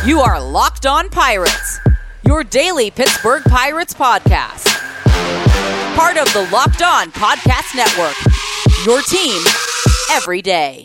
You are Locked On Pirates, your daily Pittsburgh Pirates podcast. Part of the Locked On Podcast Network, your team every day.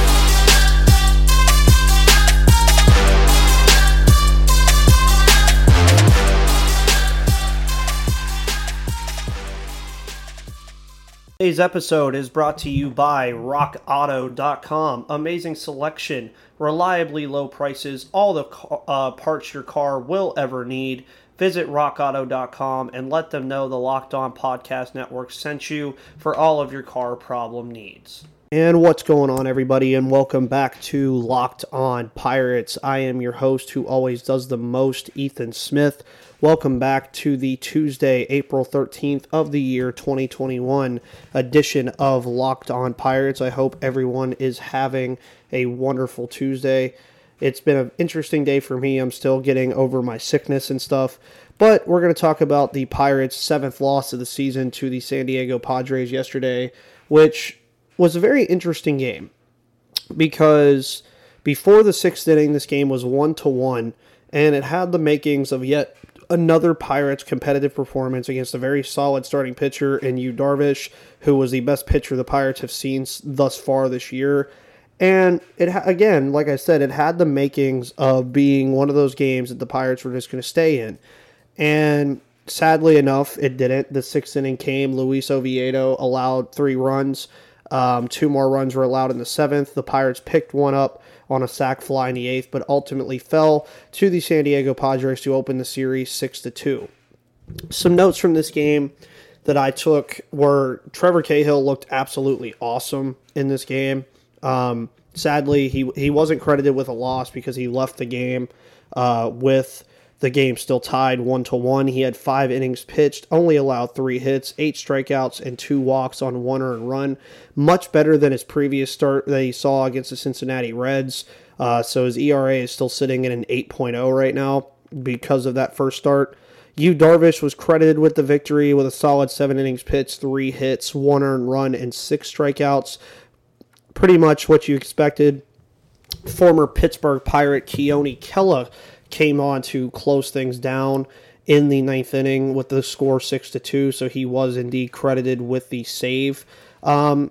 Today's episode is brought to you by RockAuto.com. Amazing selection, reliably low prices, all the parts your car will ever need. Visit RockAuto.com and let them know the Locked On Podcast Network sent you for all of your car problem needs. And what's going on, everybody, and welcome back to Locked On Pirates. I am your host who always does the most, Ethan Smith. Welcome back to the Tuesday, April 13th of the year 2021 edition of Locked On Pirates. I hope everyone is having a wonderful Tuesday. It's been an interesting day for me. I'm still getting over my sickness and stuff, but we're going to talk about the Pirates' 7th loss of the season to the San Diego Padres yesterday, which was a very interesting game because before the 6th inning, this game was 1-1, and it had the makings of yet another Pirates competitive performance against a very solid starting pitcher in Yu Darvish, who was the best pitcher the Pirates have seen thus far this year. And it again, like I said, it had the makings of being one of those games that the Pirates were just going to stay in. And sadly enough, it didn't. The 6th inning came. Luis Oviedo allowed 3 runs. 2 more runs were allowed in the 7th. The Pirates picked one up on a sac fly in the 8th, but ultimately fell to the San Diego Padres to open the series 6-2. Some notes from this game that I took were Trevor Cahill looked absolutely awesome in this game. Sadly, he wasn't credited with a loss because he left the game with the game still tied 1-1. He had 5 innings pitched, only allowed 3 hits, 8 strikeouts, and 2 walks on 1 earned run. Much better than his previous start that he saw against the Cincinnati Reds. So his ERA is still sitting at an 8.0 right now because of that first start. Yu Darvish was credited with the victory with a solid 7 innings pitched, 3 hits, 1 earned run, and 6 strikeouts. Pretty much what you expected. Former Pittsburgh Pirate Keone Kela came on to close things down in the 9th inning with the score 6-2, so he was indeed credited with the save. And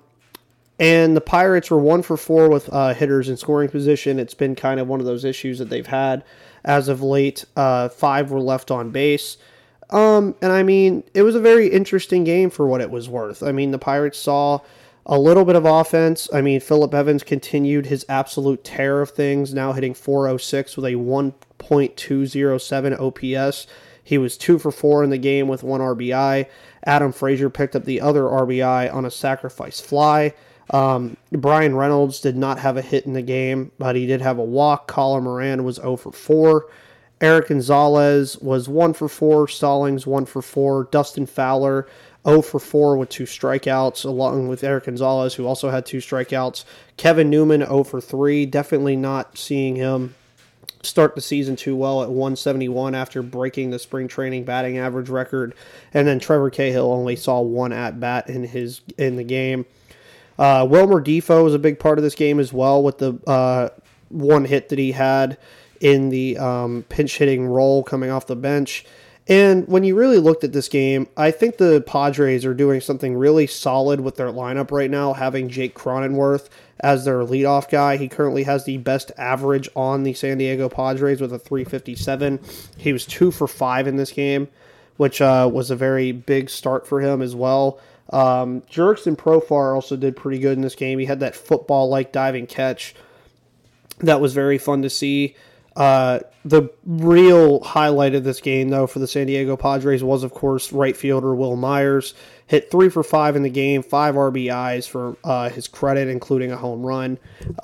the Pirates were 1 for 4 with hitters in scoring position. It's been kind of one of those issues that they've had as of late. 5 were left on base. And I mean, it was a very interesting game for what it was worth. I mean, the Pirates saw a little bit of offense. I mean, Phillip Evans continued his absolute tear of things, now hitting .406 with a 1.207 OPS. He was 2 for 4 in the game with 1 RBI. Adam Frazier picked up the other RBI on a sacrifice fly. Brian Reynolds did not have a hit in the game, but he did have a walk. Colin Moran was 0 for 4. Eric Gonzalez was 1 for 4. Stallings 1 for 4. Dustin Fowler 0 for 4 with 2 strikeouts, along with Eric Gonzalez, who also had 2 strikeouts. Kevin Newman 0 for 3. Definitely not seeing him start the season too well at 171 after breaking the spring training batting average record. And then Trevor Cahill only saw 1 at-bat in the game. Wilmer Difo was a big part of this game as well with the 1 hit that he had in the pinch hitting role coming off the bench. And when you really looked at this game, I think the Padres are doing something really solid with their lineup right now, having Jake Cronenworth as their leadoff guy. He currently has the best average on the San Diego Padres with a .357. He was 2 for 5 in this game, which was a very big start for him as well. Jurickson Profar also did pretty good in this game. He had that football-like diving catch that was very fun to see. The real highlight of this game, though, for the San Diego Padres was, of course, right fielder Will Myers. Hit 3 for 5 in the game, 5 RBIs for his credit, including a home run.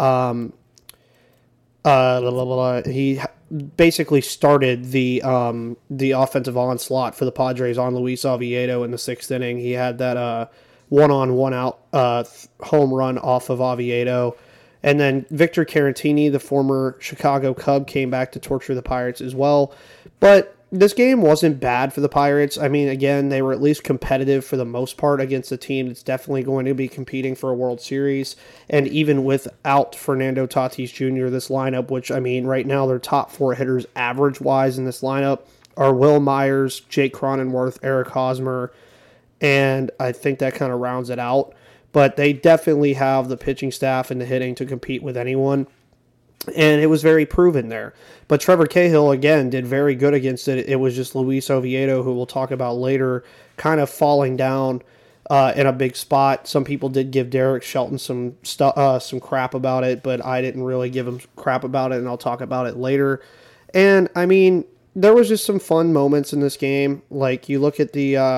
He basically started the offensive onslaught for the Padres on Luis Oviedo in the 6th inning. He had that one-on, one-out home run off of Oviedo. And then Victor Caratini, the former Chicago Cub, came back to torture the Pirates as well. But this game wasn't bad for the Pirates. I mean, again, they were at least competitive for the most part against a team that's definitely going to be competing for a World Series. And even without Fernando Tatis Jr., this lineup, which, I mean, right now their top 4 hitters average-wise in this lineup are Will Myers, Jake Cronenworth, Eric Hosmer, and I think that kind of rounds it out. But they definitely have the pitching staff and the hitting to compete with anyone. And it was very proven there. But Trevor Cahill, again, did very good against it. It was just Luis Oviedo, who we'll talk about later, kind of falling down in a big spot. Some people did give Derek Shelton some crap about it, but I didn't really give him crap about it, and I'll talk about it later. And, I mean, there was just some fun moments in this game. Like, you look at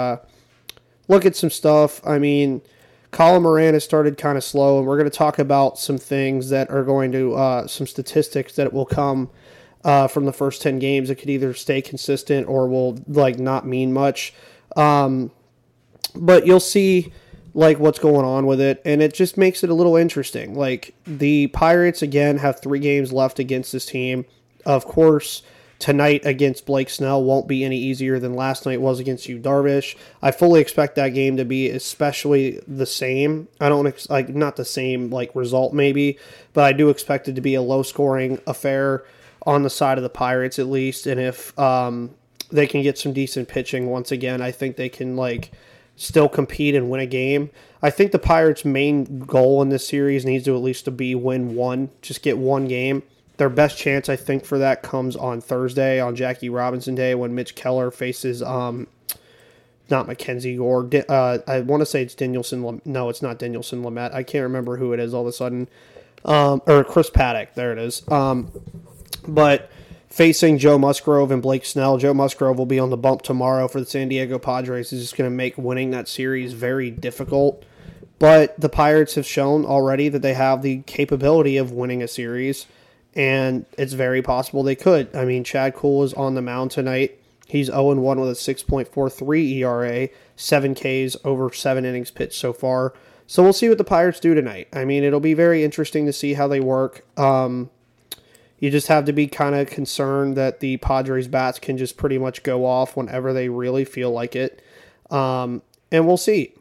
some stuff. I mean, Colin Moran has started kind of slow, and we're going to talk about some things that are going to, some statistics that will come from the first 10 games. It could either stay consistent or will, not mean much. But you'll see, what's going on with it, and it just makes it a little interesting. Like, the Pirates, again, have 3 games left against this team. Of course, tonight against Blake Snell won't be any easier than last night was against Yu Darvish. I fully expect that game to be especially the same. I don't not the same result maybe, but I do expect it to be a low-scoring affair on the side of the Pirates at least. And if they can get some decent pitching once again, I think they can still compete and win a game. I think the Pirates' main goal in this series needs to at least to be win one, just get one game. Their best chance, I think, for that comes on Thursday, on Jackie Robinson Day, when Mitch Keller faces, not Mackenzie Gore. I want to say it's Dinelson. No, it's not Dinelson Lamet. I can't remember who it is all of a sudden. Or Chris Paddock. There it is. But facing Joe Musgrove and Blake Snell. Joe Musgrove will be on the bump tomorrow for the San Diego Padres. It's just going to make winning that series very difficult. But the Pirates have shown already that they have the capability of winning a series. And it's very possible they could. I mean, Chad Kuhl is on the mound tonight. He's 0-1 with a 6.43 ERA, 7 Ks over 7 innings pitched so far. So we'll see what the Pirates do tonight. I mean, it'll be very interesting to see how they work. You just have to be kind of concerned that the Padres bats can just pretty much go off whenever they really feel like it. And we'll see.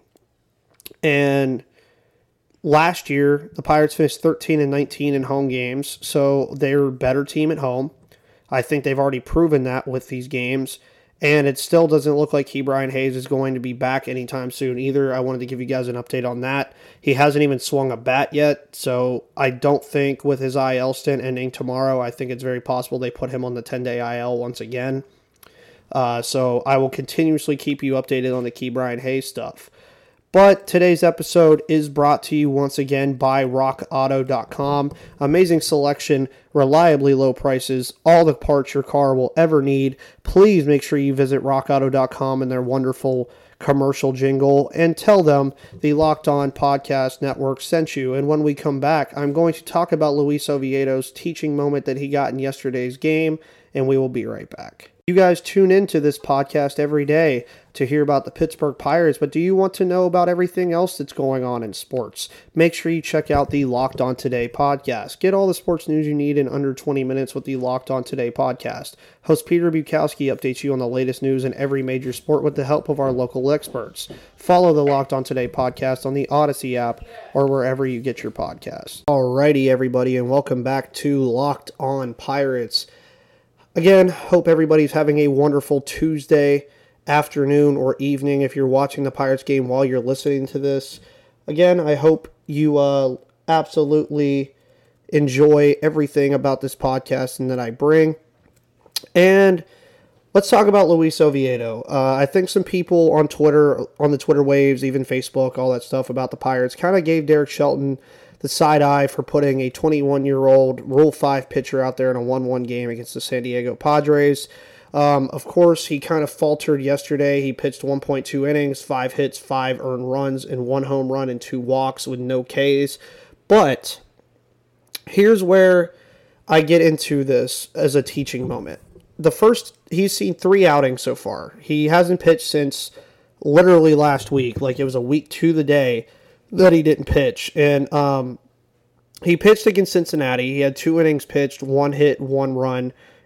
And last year, the Pirates finished 13-19 in home games, so they're a better team at home. I think they've already proven that with these games, and it still doesn't look like Ke'Bryan Hayes is going to be back anytime soon either. I wanted to give you guys an update on that. He hasn't even swung a bat yet, so I don't think with his IL stint ending tomorrow, I think it's very possible they put him on the 10-day IL once again. So I will continuously keep you updated on the Ke'Bryan Hayes stuff. But today's episode is brought to you once again by RockAuto.com. Amazing selection, reliably low prices, all the parts your car will ever need. Please make sure you visit RockAuto.com and their wonderful commercial jingle and tell them the Locked On Podcast Network sent you. And when we come back, I'm going to talk about Luis Oviedo's teaching moment that he got in yesterday's game, and we will be right back. You guys tune into this podcast every day to hear about the Pittsburgh Pirates, but do you want to know about everything else that's going on in sports? Make sure you check out the Locked On Today podcast. Get all the sports news you need in under 20 minutes with the Locked On Today podcast. Host Peter Bukowski updates you on the latest news in every major sport with the help of our local experts. Follow the Locked On Today podcast on the Odyssey app or wherever you get your podcasts. Alrighty, everybody, and welcome back to Locked On Pirates. Again, hope everybody's having a wonderful Tuesday afternoon or evening if you're watching the Pirates game while you're listening to this. Again, I hope you absolutely enjoy everything about this podcast and that I bring. And let's talk about Luis Oviedo. I think some people on Twitter, on the Twitter waves, even Facebook, all that stuff about the Pirates, kind of gave Derek Shelton the side eye for putting a 21-year-old Rule 5 pitcher out there in a 1-1 game against the San Diego Padres. Of course, he kind of faltered yesterday. He pitched 1.2 innings, 5 hits, 5 earned runs, and 1 home run and 2 walks with no Ks. But here's where I get into this as a teaching moment. He's seen 3 outings so far. He hasn't pitched since literally last week. Like, it was a week to the day that he didn't pitch. And he pitched against Cincinnati. He had 2 innings pitched, 1 hit, 1 run,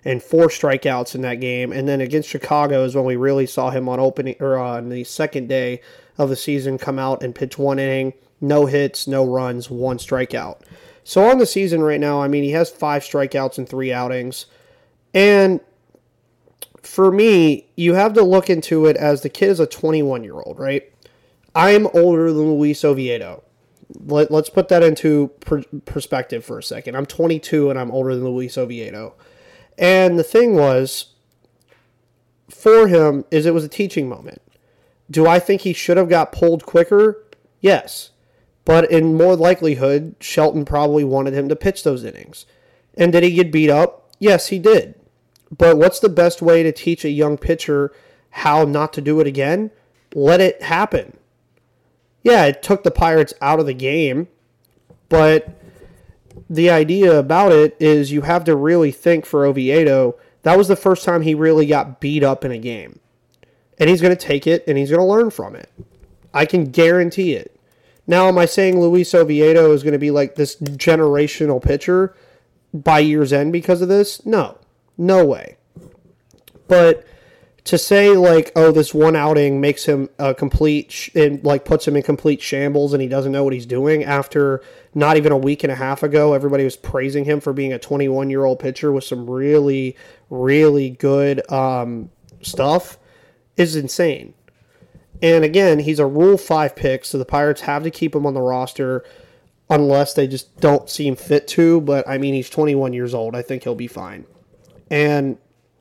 and 4 strikeouts in that game. And then against Chicago is when we really saw him on the second day of the season come out and pitch 1 inning, no hits, no runs, 1 strikeout. So on the season right now, I mean, he has 5 strikeouts in 3 outings. And for me, you have to look into it as the kid is a 21-year-old, right? I'm older than Luis Oviedo. Let's put that into perspective for a second. I'm 22 and I'm older than Luis Oviedo. And the thing was, for him, is it was a teaching moment. Do I think he should have got pulled quicker? Yes. But in more likelihood, Shelton probably wanted him to pitch those innings. And did he get beat up? Yes, he did. But what's the best way to teach a young pitcher how not to do it again? Let it happen. Yeah, it took the Pirates out of the game, but the idea about it is you have to really think for Oviedo, that was the first time he really got beat up in a game. And he's going to take it, and he's going to learn from it. I can guarantee it. Now, am I saying Luis Oviedo is going to be like this generational pitcher by year's end because of this? No. No way. But to say like, oh, this one outing makes him a puts him in complete shambles and he doesn't know what he's doing after not even a week and a half ago, everybody was praising him for being a 21-year-old pitcher with some really, really good stuff is insane. And again, he's a Rule 5 pick, so the Pirates have to keep him on the roster unless they just don't seem fit to. But, I mean, he's 21 years old. I think he'll be fine. And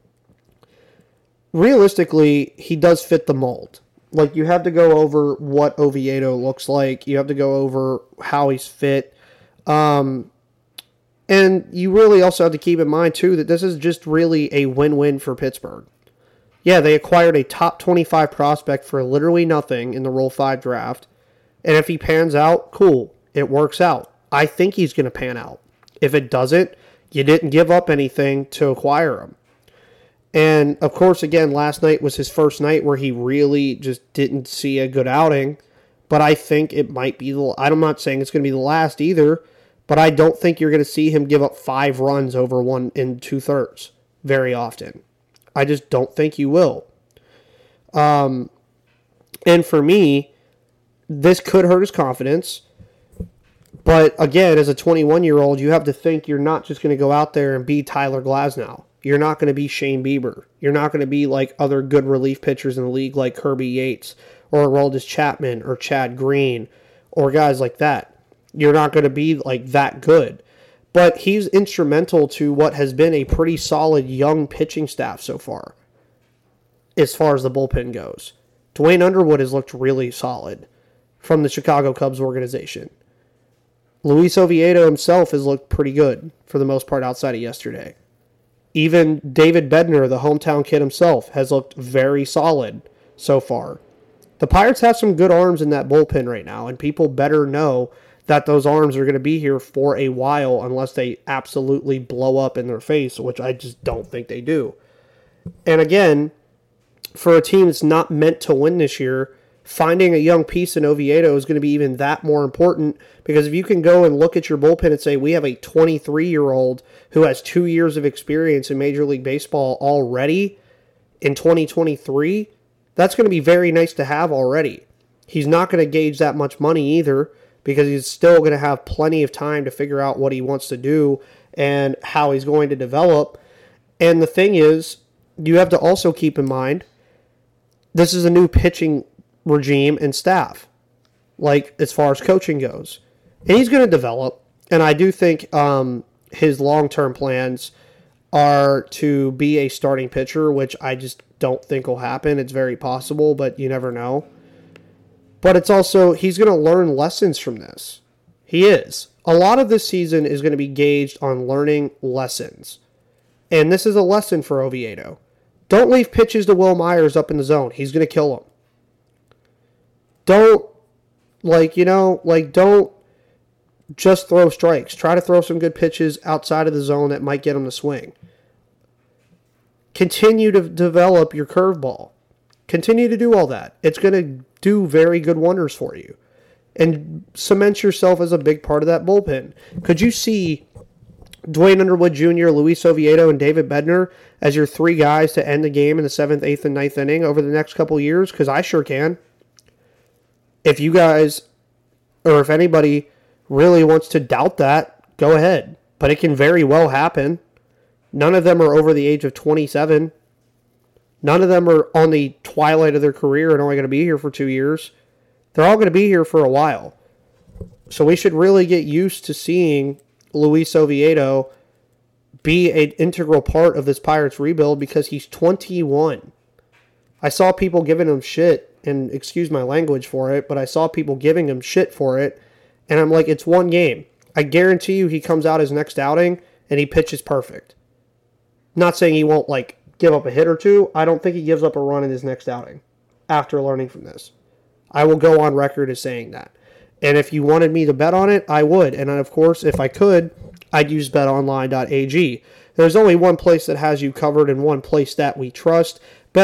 realistically, he does fit the mold. Like, you have to go over what Oviedo looks like. You have to go over how he's fit. And you really also have to keep in mind, too, that this is just really a win-win for Pittsburgh. Yeah, they acquired a top 25 prospect for literally nothing in the Rule 5 draft. And if he pans out, cool. It works out. I think he's going to pan out. If it doesn't, you didn't give up anything to acquire him. And, of course, again, last night was his first night where he really just didn't see a good outing. But I think it might be I'm not saying it's going to be the last either, but I don't think you're going to see him give up 5 runs over 1 2/3 very often. I just don't think you will. And for me, this could hurt his confidence. But again, as a 21-year-old, you have to think you're not just going to go out there and be Tyler Glasnow. You're not going to be Shane Bieber. You're not going to be like other good relief pitchers in the league like Kirby Yates or Aroldis Chapman or Chad Green or guys like that. You're not going to be like that good. But he's instrumental to what has been a pretty solid young pitching staff so far as the bullpen goes. Dwayne Underwood has looked really solid from the Chicago Cubs organization. Luis Oviedo himself has looked pretty good for the most part outside of yesterday. Even David Bednar, the hometown kid himself, has looked very solid so far. The Pirates have some good arms in that bullpen right now, and people better know that those arms are going to be here for a while unless they absolutely blow up in their face, which I just don't think they do. And again, for a team that's not meant to win this year, finding a young piece in Oviedo is going to be even that more important, because if you can go and look at your bullpen and say, we have a 23-year-old who has 2 years of experience in Major League Baseball already in 2023, that's going to be very nice to have already. He's not going to gauge that much money either, because he's still going to have plenty of time to figure out what he wants to do and how he's going to develop. And the thing is, you have to also keep in mind, this is a new pitching regime and staff, like as far as coaching goes. And he's going to develop. And I do think his long-term plans are to be a starting pitcher, which I just don't think will happen. It's very possible, but you never know. But it's also, he's going to learn lessons from this. He is. A lot of this season is going to be gauged on learning lessons. And this is a lesson for Oviedo. Don't leave pitches to Will Myers up in the zone. He's going to kill him. Don't just throw strikes. Try to throw some good pitches outside of the zone that might get him to swing. Continue to develop your curveball. Continue to do all that. It's going to do very good wonders for you. And cement yourself as a big part of that bullpen. Could you see Dwayne Underwood Jr., Luis Oviedo, and David Bednar as your three guys to end the game in the 7th, 8th, and 9th inning over the next couple years? Because I sure can. If you guys, or if anybody really wants to doubt that, go ahead. But it can very well happen. None of them are over the age of 27. None of them are on the twilight of their career and only going to be here for 2 years. They're all going to be here for a while. So we should really get used to seeing Luis Oviedo be an integral part of this Pirates rebuild because he's 21. I saw people giving him shit, and excuse my language for it, but I saw people giving him shit for it, and I'm like, it's one game. I guarantee you he comes out his next outing and he pitches perfect. Not saying he won't give up a hit or two. I don't think he gives up a run in his next outing after learning from this. I will go on record as saying that. And if you wanted me to bet on it, I would. And of course, if I could, I'd use betonline.ag. There's only one place that has you covered and one place that we trust,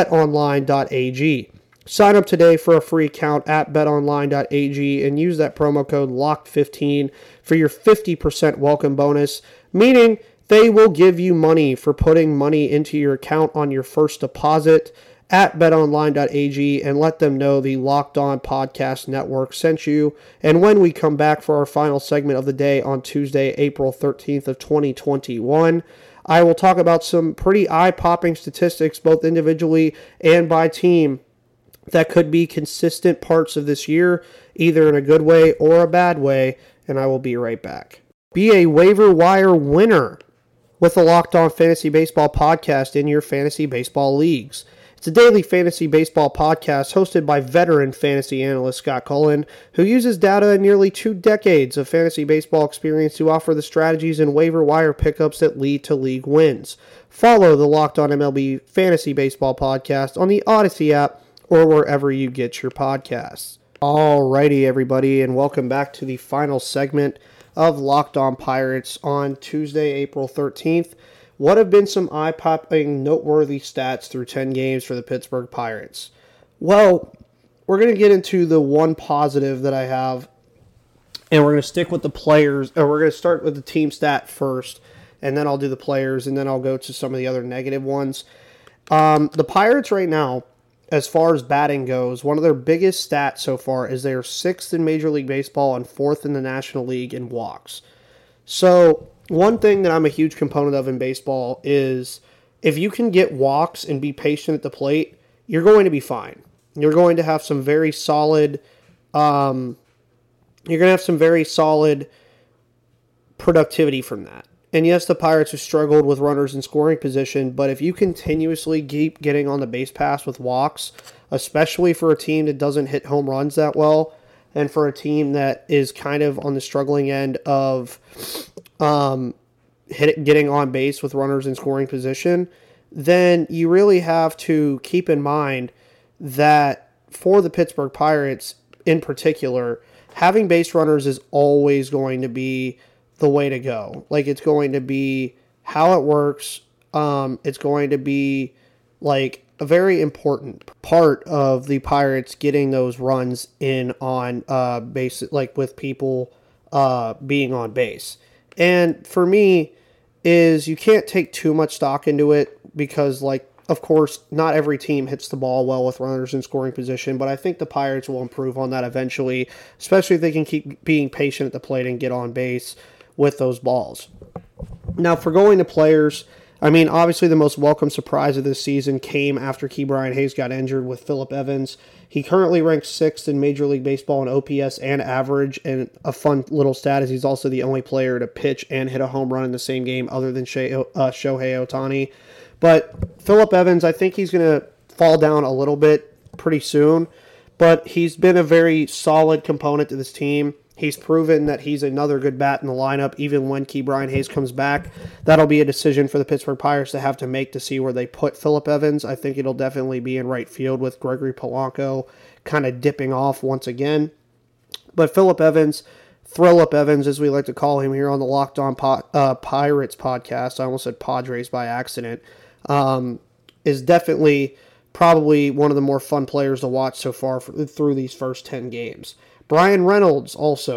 betonline.ag. Sign up today for a free account at betonline.ag and use that promo code LOCKED15 for your 50% welcome bonus, meaning they will give you money for putting money into your account on your first deposit at betonline.ag and let them know the Locked On Podcast Network sent you. And when we come back for our final segment of the day on Tuesday, April 13th of 2021, I will talk about some pretty eye-popping statistics, both individually and by team, that could be consistent parts of this year, either in a good way or a bad way, and I will be right back. Be a waiver wire winner with the Locked On Fantasy Baseball podcast in your fantasy baseball leagues. It's a daily fantasy baseball podcast hosted by veteran fantasy analyst Scott Cullen, who uses data and nearly 2 decades of fantasy baseball experience to offer the strategies and waiver wire pickups that lead to league wins. Follow the Locked On MLB Fantasy Baseball podcast on the Odyssey app or wherever you get your podcasts. Alrighty, everybody, and welcome back to the final segment of Locked On Pirates on Tuesday, April 13th. What have been some eye-popping, noteworthy stats through 10 games for the Pittsburgh Pirates? Well, we're going to get into the one positive that I have, and we're going to stick with the players, or we're going to start with the team stat first, and then I'll do the players, and then I'll go to some of the other negative ones. The Pirates right now, as far as batting goes, one of their biggest stats so far is they are 6th in Major League Baseball and 4th in the National League in walks. So one thing that I'm a huge component of in baseball is if you can get walks and be patient at the plate, you're going to be fine. You're going to have some very solid productivity from that. And yes, the Pirates have struggled with runners in scoring position, but if you continuously keep getting on the base pass with walks, especially for a team that doesn't hit home runs that well, and for a team that is kind of on the struggling end of getting on base with runners in scoring position, then you really have to keep in mind that for the Pittsburgh Pirates in particular, having base runners is always going to be the way to go. It's going to be how it works. It's going to be a very important part of the Pirates getting those runs in on base, with people being on base. And for me, is you can't take too much stock into it because, of course, not every team hits the ball well with runners in scoring position, but I think the Pirates will improve on that eventually, especially if they can keep being patient at the plate and get on base with those balls. Now, for going to players, obviously the most welcome surprise of this season came after Ke'Bryan Hayes got injured with Phillip Evans. He currently ranks 6th in Major League Baseball in OPS and average, and a fun little stat is he's also the only player to pitch and hit a home run in the same game other than Shohei Ohtani. But Phillip Evans, I think he's going to fall down a little bit pretty soon, but he's been a very solid component to this team. He's proven that he's another good bat in the lineup, even when Ke'Bryan Hayes comes back. That'll be a decision for the Pittsburgh Pirates to have to make to see where they put Phillip Evans. I think it'll definitely be in right field with Gregory Polanco kind of dipping off once again. But Phillip Evans, Thrillip Evans, as we like to call him here on the Locked On Pirates podcast, I almost said Padres by accident, is definitely probably one of the more fun players to watch so far through these first 10 games. Bryan Reynolds also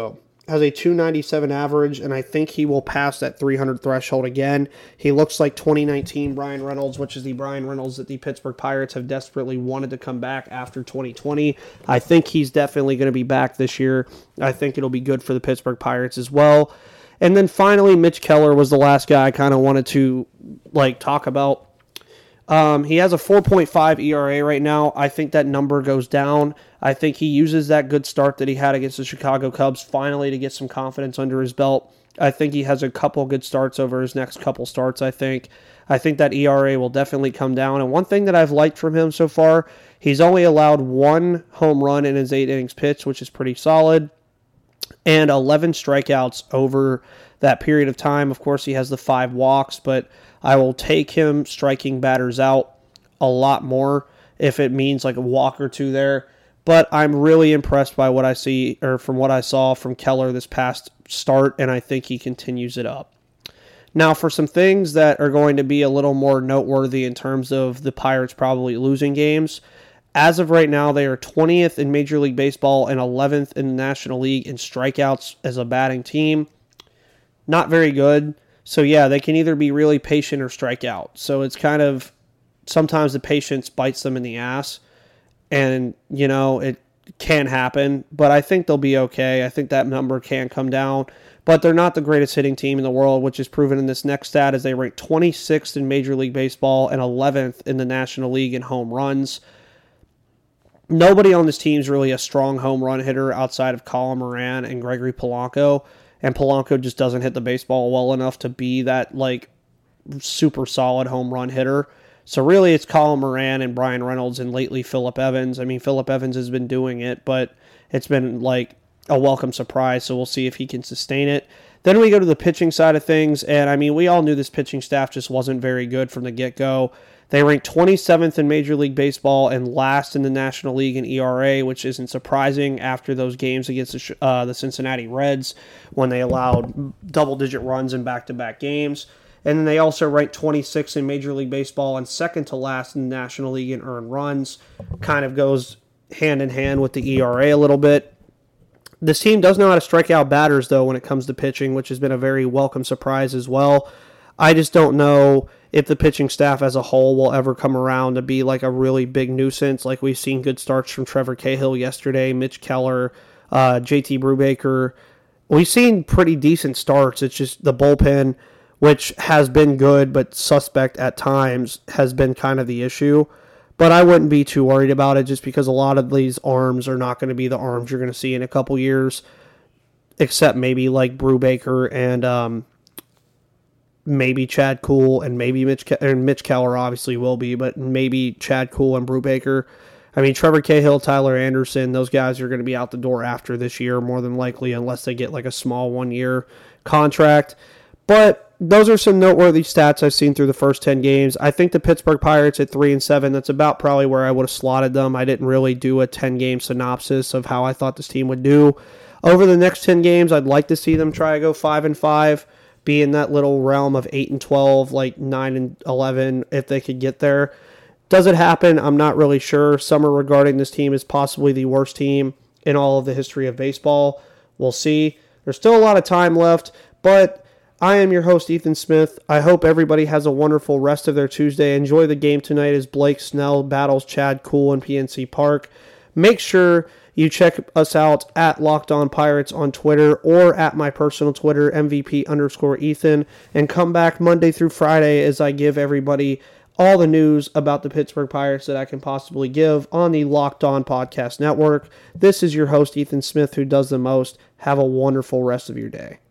has a 297 average, and I think he will pass that 300 threshold again. He looks like 2019 Bryan Reynolds, which is the Bryan Reynolds that the Pittsburgh Pirates have desperately wanted to come back after 2020. I think he's definitely going to be back this year. I think it'll be good for the Pittsburgh Pirates as well. And then finally, Mitch Keller was the last guy I kind of wanted to talk about. He has a 4.5 ERA right now. I think that number goes down. I think he uses that good start that he had against the Chicago Cubs finally to get some confidence under his belt. I think he has a couple good starts over his next couple starts, I think. I think that ERA will definitely come down. And one thing that I've liked from him so far, he's only allowed 1 home run in his 8 innings pitched, which is pretty solid, and 11 strikeouts over that period of time. Of course, he has the 5 walks, but I will take him striking batters out a lot more if it means like a walk or 2 there. But I'm really impressed by what I see, or from what I saw from Keller this past start, and I think he continues it up. Now, for some things that are going to be a little more noteworthy in terms of the Pirates probably losing games, as of right now, they are 20th in Major League Baseball and 11th in the National League in strikeouts as a batting team. Not very good. So, yeah, they can either be really patient or strike out. So it's kind of, sometimes the patience bites them in the ass. And, it can happen. But I think they'll be okay. I think that number can come down. But they're not the greatest hitting team in the world, which is proven in this next stat as they rank 26th in Major League Baseball and 11th in the National League in home runs. Nobody on this team is really a strong home run hitter outside of Colin Moran and Gregory Polanco. And Polanco just doesn't hit the baseball well enough to be that, super solid home run hitter. So really it's Colin Moran and Bryan Reynolds and lately Phillip Evans. I mean, Phillip Evans has been doing it, but it's been a welcome surprise, so we'll see if he can sustain it. Then we go to the pitching side of things, and I mean, we all knew this pitching staff just wasn't very good from the get-go. They ranked 27th in Major League Baseball and last in the National League in ERA, which isn't surprising after those games against the Cincinnati Reds when they allowed double-digit runs in back-to-back games. And then they also ranked 26th in Major League Baseball and second to last in the National League in earned runs. Kind of goes hand-in-hand with the ERA a little bit. This team does know how to strike out batters, though, when it comes to pitching, which has been a very welcome surprise as well. I just don't know if the pitching staff as a whole will ever come around to be a really big nuisance. We've seen good starts from Trevor Cahill yesterday, Mitch Keller, JT Brubaker. We've seen pretty decent starts. It's just the bullpen, which has been good but suspect at times, has been kind of the issue. But I wouldn't be too worried about it just because a lot of these arms are not going to be the arms you're going to see in a couple years, except maybe Brubaker and maybe Chad Kuhl and maybe Mitch Keller obviously will be, but maybe Chad Kuhl and Brubaker. I mean, Trevor Cahill, Tyler Anderson, those guys are going to be out the door after this year more than likely unless they get a small 1-year contract. But those are some noteworthy stats I've seen through the first 10 games. I think the Pittsburgh Pirates at 3-7, that's about probably where I would have slotted them. I didn't really do a 10-game synopsis of how I thought this team would do. Over the next 10 games, I'd like to see them try to go 5-5, be in that little realm of 8-12, 9-11, if they could get there. Does it happen? I'm not really sure. Some are regarding this team as possibly the worst team in all of the history of baseball. We'll see. There's still a lot of time left, but I am your host, Ethan Smith. I hope everybody has a wonderful rest of their Tuesday. Enjoy the game tonight as Blake Snell battles Chad Kuhl in PNC Park. Make sure you check us out at Locked On Pirates on Twitter or at my personal Twitter, MVP_Ethan, and come back Monday through Friday as I give everybody all the news about the Pittsburgh Pirates that I can possibly give on the Locked On Podcast Network. This is your host, Ethan Smith, who does the most. Have a wonderful rest of your day.